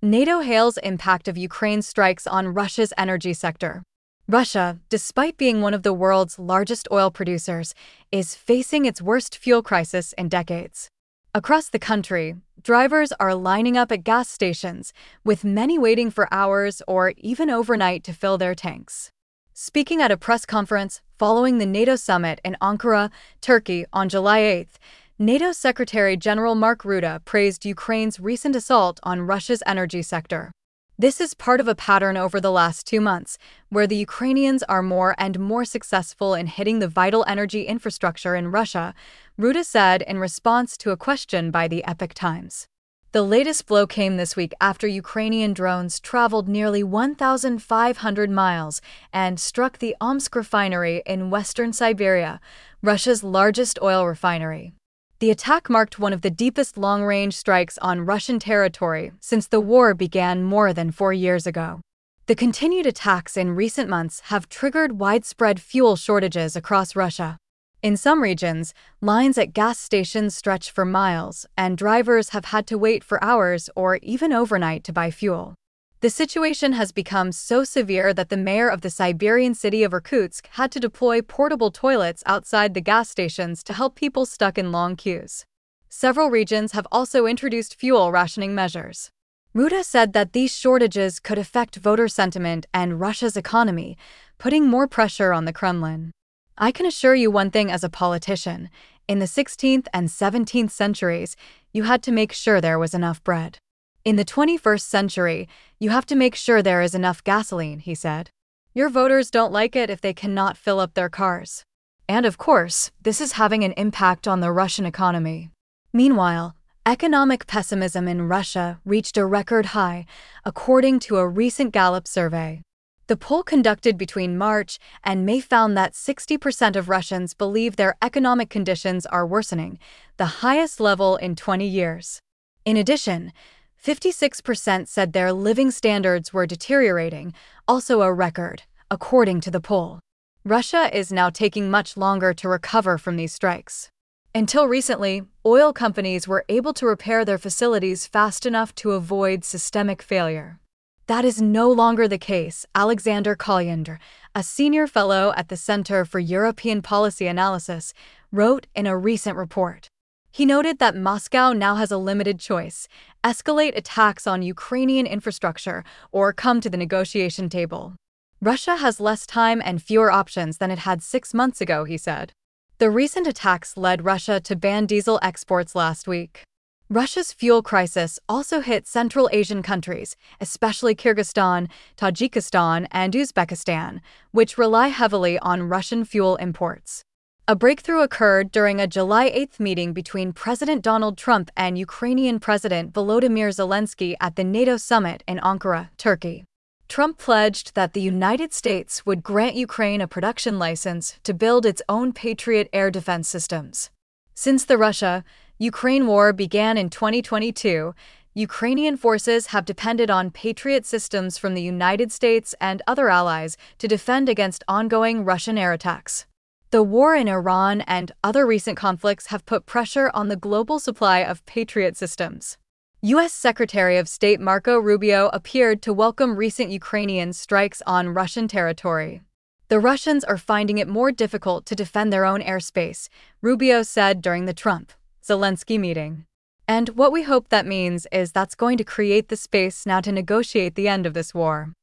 NATO hails impact of Ukraine's strikes on Russia's energy sector. Russia, despite being one of the world's largest oil producers, is facing its worst fuel crisis in decades. Across the country, drivers are lining up at gas stations, with many waiting for hours or even overnight to fill their tanks. Speaking at a press conference following the NATO summit in Ankara, Turkey, on July 8, NATO Secretary General Mark Rutte praised Ukraine's recent assault on Russia's energy sector. This is part of a pattern over the last 2 months, where the Ukrainians are more and more successful in hitting the vital energy infrastructure in Russia, Rutte said in response to a question by the Epoch Times. The latest blow came this week after Ukrainian drones traveled nearly 1,500 miles and struck the Omsk refinery in western Siberia, Russia's largest oil refinery. The attack marked one of the deepest long-range strikes on Russian territory since the war began more than 4 years ago. The continued attacks in recent months have triggered widespread fuel shortages across Russia. In some regions, lines at gas stations stretch for miles, and drivers have had to wait for hours or even overnight to buy fuel. The situation has become so severe that the mayor of the Siberian city of Irkutsk had to deploy portable toilets outside the gas stations to help people stuck in long queues. Several regions have also introduced fuel rationing measures. Rutte said that these shortages could affect voter sentiment and Russia's economy, putting more pressure on the Kremlin. "I can assure you one thing as a politician. In the 16th and 17th centuries, you had to make sure there was enough bread. In the 21st century, you have to make sure there is enough gasoline," he said. "Your voters don't like it if they cannot fill up their cars. And of course, this is having an impact on the Russian economy." Meanwhile, economic pessimism in Russia reached a record high, according to a recent Gallup survey. The poll conducted between March and May found that 60% of Russians believe their economic conditions are worsening, the highest level in 20 years. In addition, 56% said their living standards were deteriorating, also a record, according to the poll. Russia is now taking much longer to recover from these strikes. Until recently, oil companies were able to repair their facilities fast enough to avoid systemic failure. That is no longer the case, Alexander Kolyandr, a senior fellow at the Center for European Policy Analysis, wrote in a recent report. He noted that Moscow now has a limited choice: escalate attacks on Ukrainian infrastructure or come to the negotiation table. Russia has less time and fewer options than it had 6 months ago, he said. The recent attacks led Russia to ban diesel exports last week. Russia's fuel crisis also hit Central Asian countries, especially Kyrgyzstan, Tajikistan, and Uzbekistan, which rely heavily on Russian fuel imports. A breakthrough occurred during a July 8 meeting between President Donald Trump and Ukrainian President Volodymyr Zelensky at the NATO summit in Ankara, Turkey. Trump pledged that the United States would grant Ukraine a production license to build its own Patriot air defense systems. Since the Russia-Ukraine war began in 2022, Ukrainian forces have depended on Patriot systems from the United States and other allies to defend against ongoing Russian air attacks. The war in Iran and other recent conflicts have put pressure on the global supply of Patriot systems. U.S. Secretary of State Marco Rubio appeared to welcome recent Ukrainian strikes on Russian territory. "The Russians are finding it more difficult to defend their own airspace," Rubio said during the Trump-Zelensky meeting. "And what we hope that means is that's going to create the space now to negotiate the end of this war."